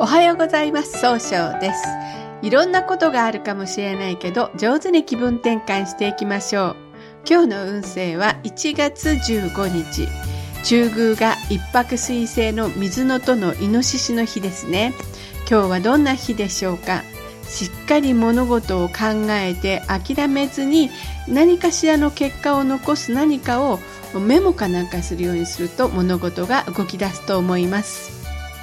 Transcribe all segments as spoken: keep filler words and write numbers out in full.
おはようございます。総称です。いろんなことがあるかもしれないけど、上手に気分転換していきましょう。今日の運勢はいちがつじゅうごにち。中宮が一泊水星の水のとのイノシシの日ですね。今日はどんな日でしょうか。しっかり物事を考えて諦めずに何かしらの結果を残す何かをメモかなんかするようにすると物事が動き出すと思います。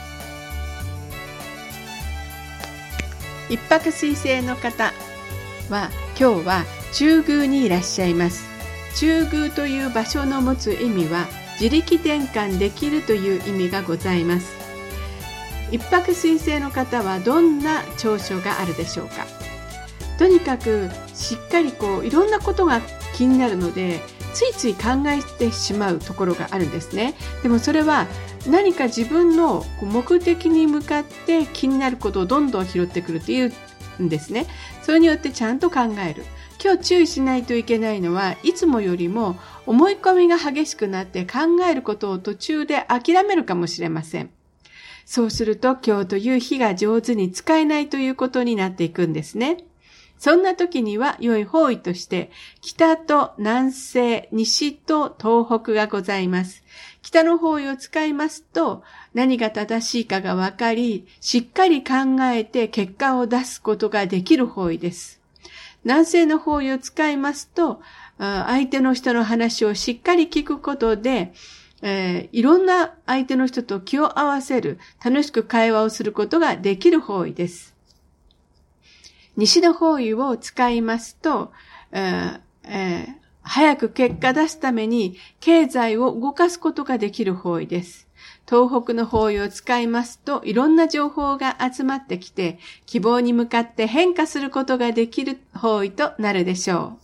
一泊水星の方は今日は中宮にいらっしゃいます。中宮という場所の持つ意味は自力転換できるという意味がございます。一泊水星の方はどんな長所があるでしょうか。とにかくしっかりこういろんなことが気になるのでついつい考えてしまうところがあるんですね。でもそれは何か自分の目的に向かって気になることをどんどん拾ってくるっていうんですね。それによってちゃんと考える。今日注意しないといけないのはいつもよりも思い込みが激しくなって考えることを途中で諦めるかもしれません。そうすると今日という日が上手に使えないということになっていくんですね。そんな時には良い方位として北と南西、西と東北がございます。北の方位を使いますと何が正しいかがわかり、しっかり考えて結果を出すことができる方位です。南西の方位を使いますと相手の人の話をしっかり聞くことでえー、いろんな相手の人と気を合わせる、楽しく会話をすることができる方位です。西の方位を使いますと、えーえー、早く結果出すために経済を動かすことができる方位です。東北の方位を使いますと、いろんな情報が集まってきて、希望に向かって変化することができる方位となるでしょう。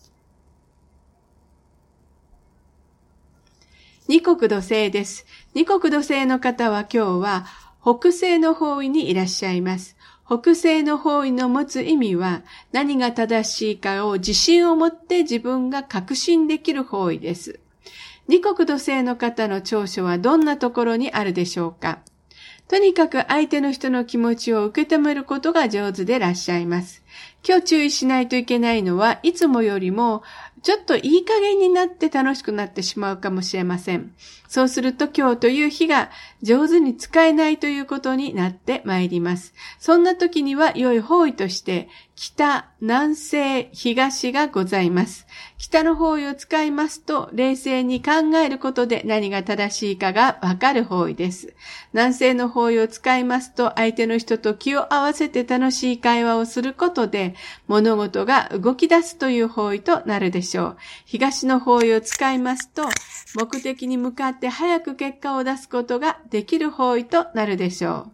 二国土星です。二国土星の方は今日は北西の方位にいらっしゃいます。北西の方位の持つ意味は何が正しいかを自信を持って自分が確信できる方位です。二国土星の方の長所はどんなところにあるでしょうか。とにかく相手の人の気持ちを受け止めることが上手でいらっしゃいます。今日注意しないといけないのはいつもよりもちょっといい加減になって楽しくなってしまうかもしれません。そうすると今日という日が上手に使えないということになってまいります。そんな時には良い方位として北、南西、東がございます。北の方位を使いますと冷静に考えることで何が正しいかがわかる方位です。南西の方位を使いますと相手の人と気を合わせて楽しい会話をすることで物事が動き出すという方位となるでしょう。東の方位を使いますと目的に向かって早く結果を出すことができる方位となるでしょう。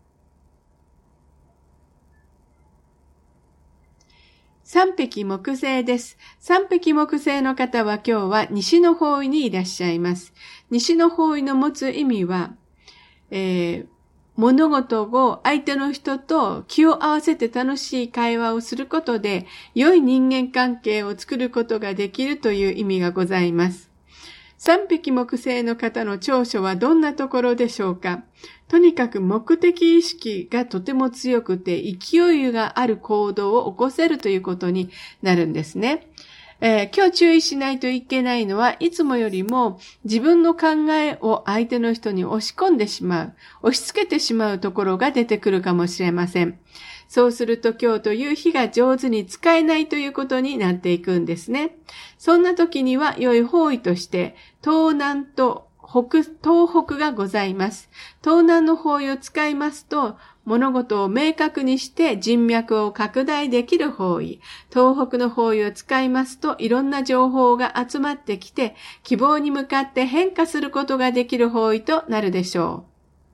三匹木星です。三匹木星の方は今日は西の方位にいらっしゃいます。西の方位の持つ意味は、えー、物事を相手の人と気を合わせて楽しい会話をすることで良い人間関係を作ることができるという意味がございます。三匹木星の方の長所はどんなところでしょうか。とにかく目的意識がとても強くて勢いがある行動を起こせるということになるんですね。えー、今日注意しないといけないのはいつもよりも自分の考えを相手の人に押し込んでしまう、押し付けてしまうところが出てくるかもしれません。そうすると今日という日が上手に使えないということになっていくんですね。そんな時には良い方位として東南と北、東北がございます。東南の方位を使いますと物事を明確にして人脈を拡大できる方位。東北の方位を使いますといろんな情報が集まってきて希望に向かって変化することができる方位となるでしょう。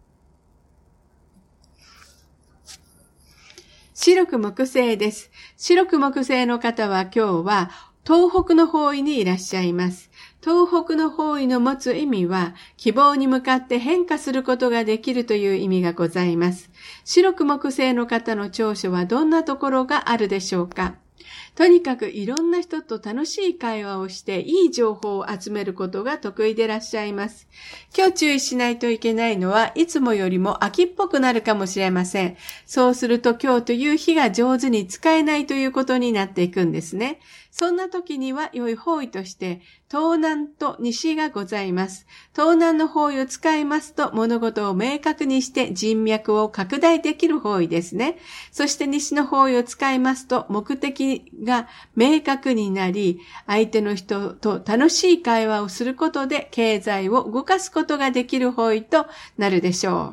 白く木星です。白く木星の方は今日は東北の方位にいらっしゃいます。東北の方位の持つ意味は希望に向かって変化することができるという意味がございます。白く木星の方の長所はどんなところがあるでしょうか。 とにかくいろんな人と楽しい会話をしていい情報を集めることが得意でいらっしゃいます。今日注意しないといけないのはいつもよりも秋っぽくなるかもしれません。そうすると今日という日が上手に使えないということになっていくんですね。そんな時には良い方位として東南と西がございます。東南の方位を使いますと物事を明確にして人脈を拡大できる方位ですね。そして西の方位を使いますと目的が明確になり、相手の人と楽しい会話をすることで経済を動かすことができる方位となるでしょう。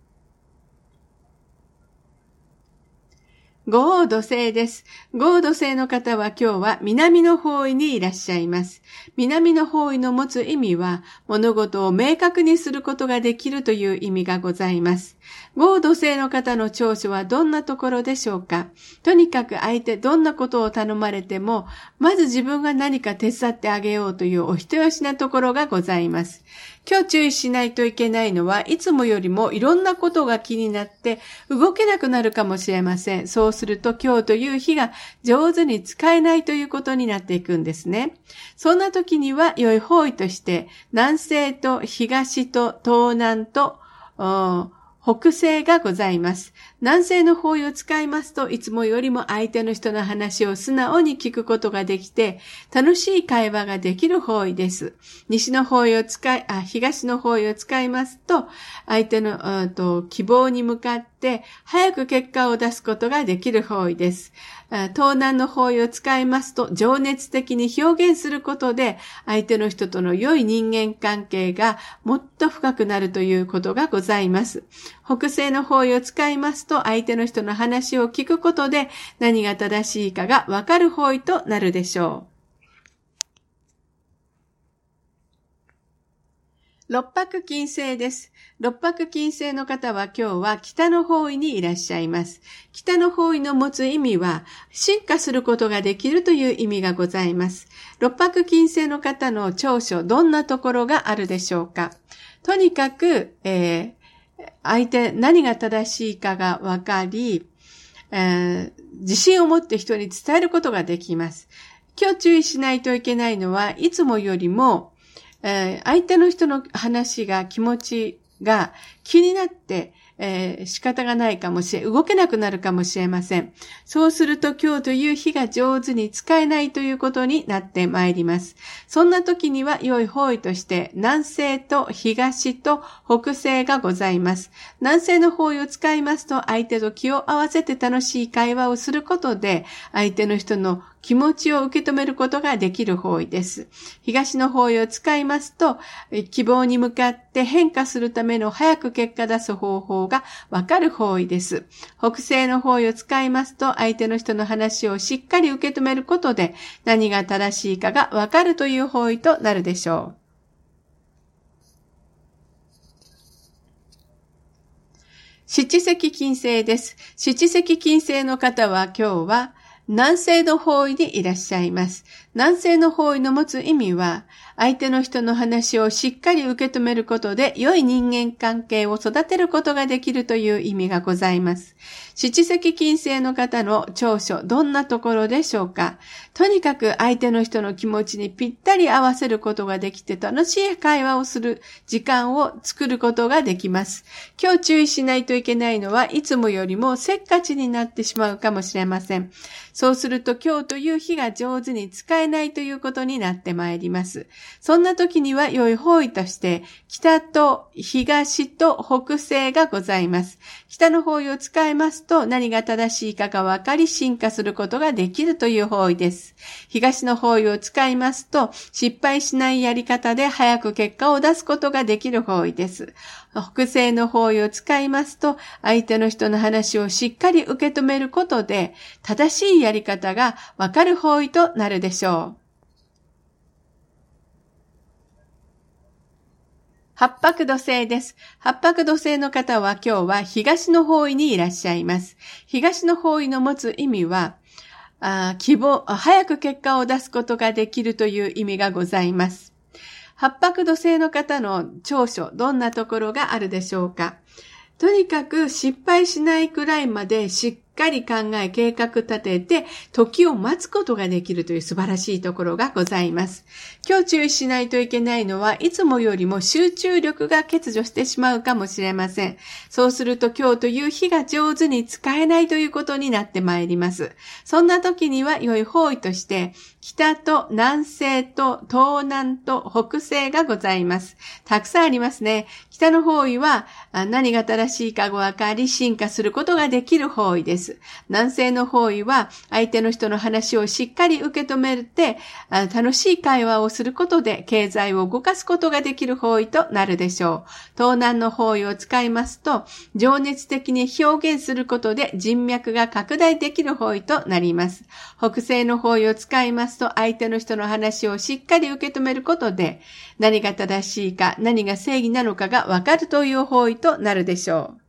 五黄土星です。五黄土星の方は今日は南の方位にいらっしゃいます。南の方位の持つ意味は物事を明確にすることができるという意味がございます。五黄土星の方の長所はどんなところでしょうか。とにかく相手どんなことを頼まれても、まず自分が何か手伝ってあげようというお人よしなところがございます。今日注意しないといけないのはいつもよりもいろんなことが気になって動けなくなるかもしれません。そうすると今日という日が上手に使えないということになっていくんですね。そんな時には良い方位として南西と東と東南と北西がございます。南西の方位を使いますといつもよりも相手の人の話を素直に聞くことができて楽しい会話ができる方位です。西の方位を使い、あ、東の方位を使いますと相手の、うん、と希望に向かって早く結果を出すことができる方位です。東南の方位を使いますと情熱的に表現することで相手の人との良い人間関係がもっと深くなるということがございます。北西の方位を使いますと相手の人の話を聞くことで何が正しいかがわかる方位となるでしょう。六白金星です。六白金星の方は今日は北の方位にいらっしゃいます。北の方位の持つ意味は進化することができるという意味がございます。六白金星の方の長所、どんなところがあるでしょうか。とにかく、えー、相手何が正しいかがわかり、えー、自信を持って人に伝えることができます。今日注意しないといけないのはいつもよりもえー、相手の人の話が気持ちが気になって、えー、仕方がないかもしれ、動けなくなるかもしれません。そうすると今日という日が上手に使えないということになってまいります。そんな時には良い方位として南西と東と北西がございます。南西の方位を使いますと相手と気を合わせて楽しい会話をすることで相手の人の気持ちを受け止めることができる方位です。東の方位を使いますと、希望に向かって変化するための早く結果出す方法がわかる方位です。北西の方位を使いますと、相手の人の話をしっかり受け止めることで、何が正しいかがわかるという方位となるでしょう。七石金星です。七石金星の方は今日は、南西の方位にいらっしゃいます。南西の方位の持つ意味は、相手の人の話をしっかり受け止めることで良い人間関係を育てることができるという意味がございます。七石金星の方の長所、どんなところでしょうか。とにかく相手の人の気持ちにぴったり合わせることができて楽しい会話をする時間を作ることができます。今日注意しないといけないのはいつもよりもせっかちになってしまうかもしれません。そうすると今日という日が上手に使えないということになってまいります。そんな時には良い方位として北と東と北西がございます。北の方位を使いますと何が正しいかが分かり進化することができるという方位です。東の方位を使いますと失敗しないやり方で早く結果を出すことができる方位です。北西の方位を使いますと相手の人の話をしっかり受け止めることで正しいやり方が分かる方位となるでしょう。八白土星です。八白土星の方は今日は東の方位にいらっしゃいます。東の方位の持つ意味は、あ希望、早く結果を出すことができるという意味がございます。八白土星の方の長所、どんなところがあるでしょうか。とにかく失敗しないくらいまでしっかり考え計画立てて時を待つことができるという素晴らしいところがございます。今日注意しないといけないのはいつもよりも集中力が欠如してしまうかもしれません。そうすると今日という日が上手に使えないということになってまいります。そんな時には良い方位として北と南西と東南と北西がございます。たくさんありますね。北の方位は何が正しいかご分かり進化することができる方位です。南西の方位は相手の人の話をしっかり受け止めて楽しい会話をすることで経済を動かすことができる方位となるでしょう。東南の方位を使いますと情熱的に表現することで人脈が拡大できる方位となります。北西の方位を使いますと相手の人の話をしっかり受け止めることで何が正しいか何が正義なのかがわかるという方位となるでしょう。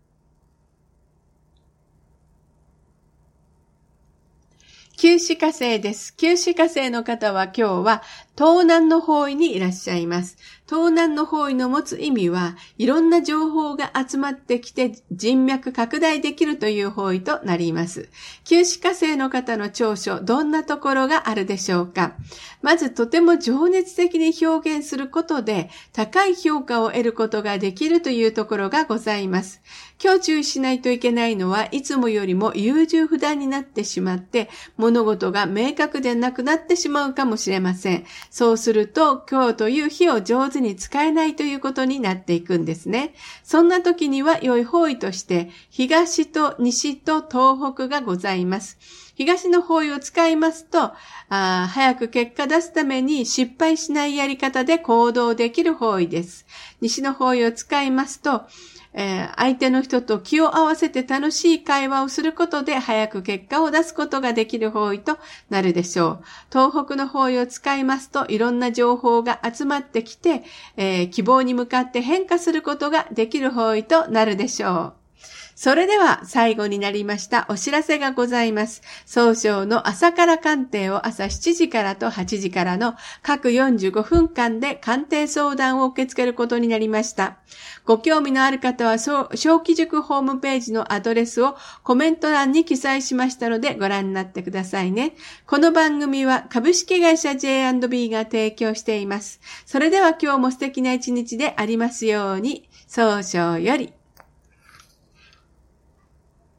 九紫火星です。九紫火星の方は今日は東南の方位にいらっしゃいます。東南の方位の持つ意味はいろんな情報が集まってきて人脈拡大できるという方位となります。九紫火星の方の長所、どんなところがあるでしょうか。まずとても情熱的に表現することで高い評価を得ることができるというところがございます。今日注意しないといけないのはいつもよりも優柔不断になってしまって物事が明確でなくなってしまうかもしれません。そうすると今日という日を上手に使えないということになっていくんですね。そんな時には良い方位として東と西と東北がございます。東の方位を使いますとあ早く結果出すために失敗しないやり方で行動できる方位です。西の方位を使いますとえー、相手の人と気を合わせて楽しい会話をすることで早く結果を出すことができる方位となるでしょう。東北の方位を使いますといろんな情報が集まってきて、えー、希望に向かって変化することができる方位となるでしょう。それでは最後になりましたお知らせがございます。早朝の朝から鑑定を朝しちじからとはちじからの各よんじゅうごふんかんで鑑定相談を受け付けることになりました。ご興味のある方は小規塾ホームページのアドレスをコメント欄に記載しましたのでご覧になってくださいね。この番組は株式会社 ジェイアンドビー が提供しています。それでは今日も素敵な一日でありますように。早々より。